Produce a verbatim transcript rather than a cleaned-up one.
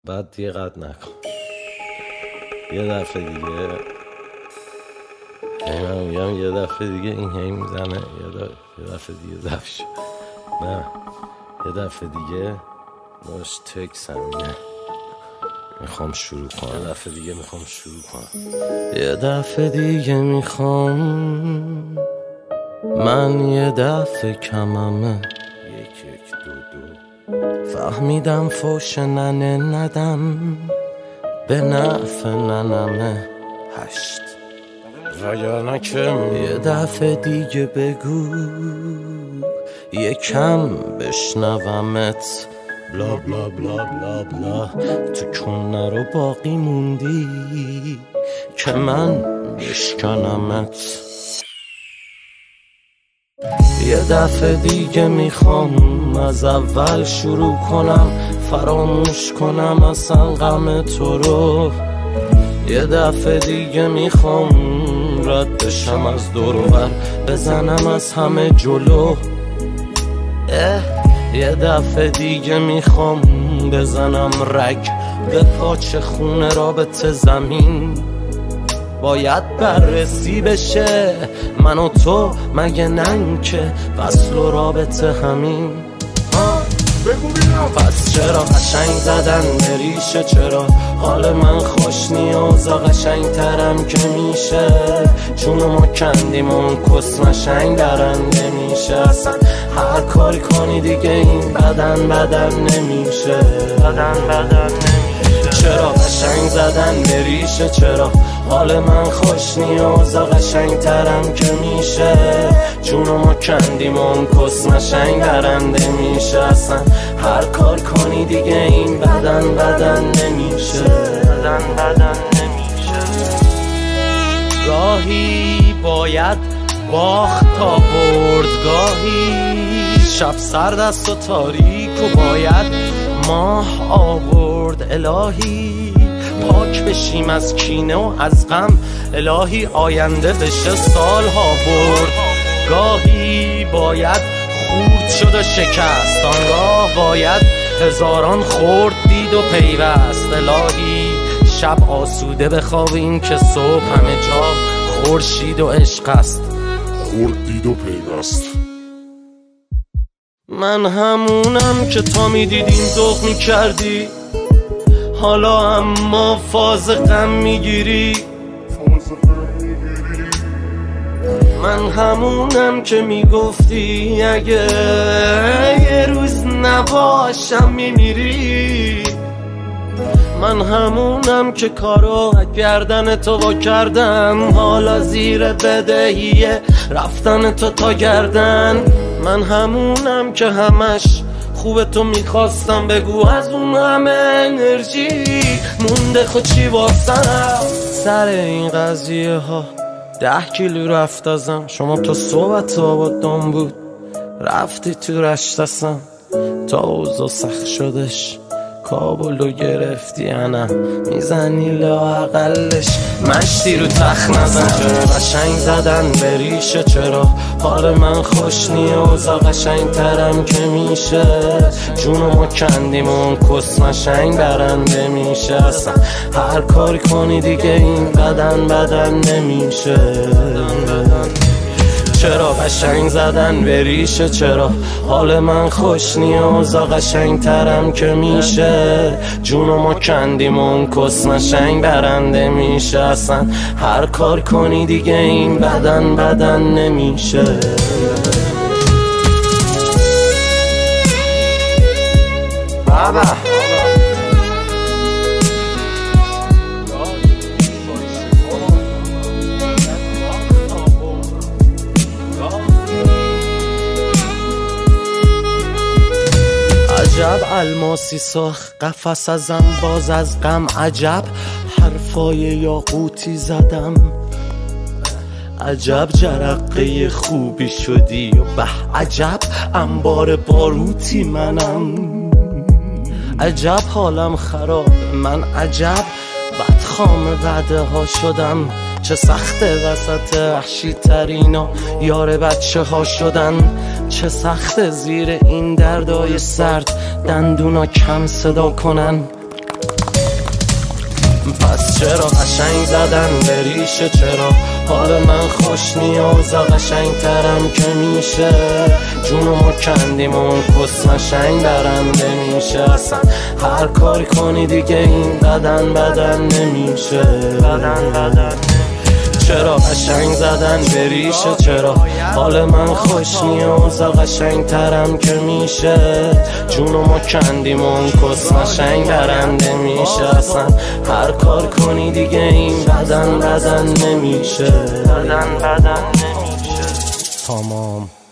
بعد دیگه قد نکن. یه دفعه دیگه من میگم یه دفعه دیگه این هی میزنه، یه دفعه, یه دفعه دیگه دفعه نه یه دفعه دیگه باش تکس همینه میخوام شروع کنم. یه دفعه دیگه میخوام شروع کنم. یه دفعه دیگه میخوام من یه دفعه کممه یک یک دو دو فهمیدم فوش ننه ندم به نفع ننمه هشت وگرنه کم. یه دفعه دیگه بگو یکم بشنومت بلا بلا بلا بلا بلا تو کنه رو باقی موندی که من بشکنمت. یه دفعه دیگه میخوام از اول شروع کنم، فراموش کنم اصلا غم تو رو. یه دفعه دیگه میخوام رد بشم از دور و بر، بزنم از همه جلو. اه یه دفعه دیگه میخوام بزنم رگ به پاچه خونه رابطه زمین. باید بررسی بشه من و تو، مگه نن که وصل و رابطه همین. پس چرا قشنگ زدن به ریشه، چرا حال من خوش نیازا قشنگ ترم که میشه. چون ما کندیم اون کس مشنگ درنده میشه. اصلا هر کاری کنی دیگه این بدن بدن نمیشه، بدن بدن نمیشه. چرا قشنگ زدن به ریشه، چرا حال من خوش نیازا قشنگ ترم که میشه. چون ما کندیم اون کس مشنگ درنده میشه. اصلا هر کار کنی دیگه این بدن بدن نمیشه، بدن بدن نمیشه. گاهی باید باخت تا برد، گاهی شب سرد است و تاریک و باید ماه آورد. الهی پاک بشیم از کینه و از غم، الهی آینده بشه سالها برد. گاهی باید خورد شد و شکست، آنگاه باید هزاران خورد دید و پیوست. الهی شب آسوده بخوابیم که صبح همه جا خورشید و عشق است، خورد دید و پیوست. من همونم که تا میدیدیم ذوق میکردی، حالا اما فاز غم میگیری. من همونم که میگفتی اگه یه روز نباشم میمیری. من همونم که کارو گردن تو با کردم، حالا زیر بدهیه رفتن تو تا گردن. من همونم که همش خوبه تو میخواستم بگو از اون همه انرژی مونده خود چی واسم. سر این قضیه ها ده کیلو رفت ازم، شما تو صحبت آبادان بود رفتی تو رشتسم. تا اوضاع سخت شدش کابلو گرفتی انم میزنی لااقلش مشتی رو تخت نزن. چرا قشنگ زدن به ریشه، چرا حال من خوش نیازا قشنگ ترم که میشه. جونو ما کندیم اون کس مشنگ برنده میشه. اصلا هر کاری کنی دیگه این بدن بدن نمیشه. چرا قشنگ زدن به ریشه، چرا حال من خوش نیازا قشنگ ترم که میشه. جونو ما کندیم اون کس مشنگ برنده میشه. اصلا هر کار کنی دیگه این بدن بدن نمیشه. بابا عجب الماسی ساخت قفس ازم باز از غم، عجب حرفای یاقوتی زدم، عجب جرقه خوبی شدی و به عجب انبار باروتی منم. عجب حالم خراب من، عجب بدخام وعده ها شدم. چه سخته وسط وحشی ترینا یار بچه ها شدن. چه سخته زیر این دردای سرد دندونا کم صدا کنن. پس چرا قشنگ زدن به ریشه؟ چرا حال من خوش نیاز قشنگ ترم که میشه؟ جونو ما کندیم و اون کس قشنگ برنده میشه. اصلا هر کاری کنی دیگه این بدن بدن نمیشه. بدن بدن چرا قشنگ زدن به ریشه؟ چرا حال من خوش نیاز قشنگ ترم که میشه؟ جونو ما کندیم و اون کس قشنگ برنده میشه. اصلا هر کار کنی دیگه این بدن بدن نمیشه. بدن بدن نمیشه. تمام.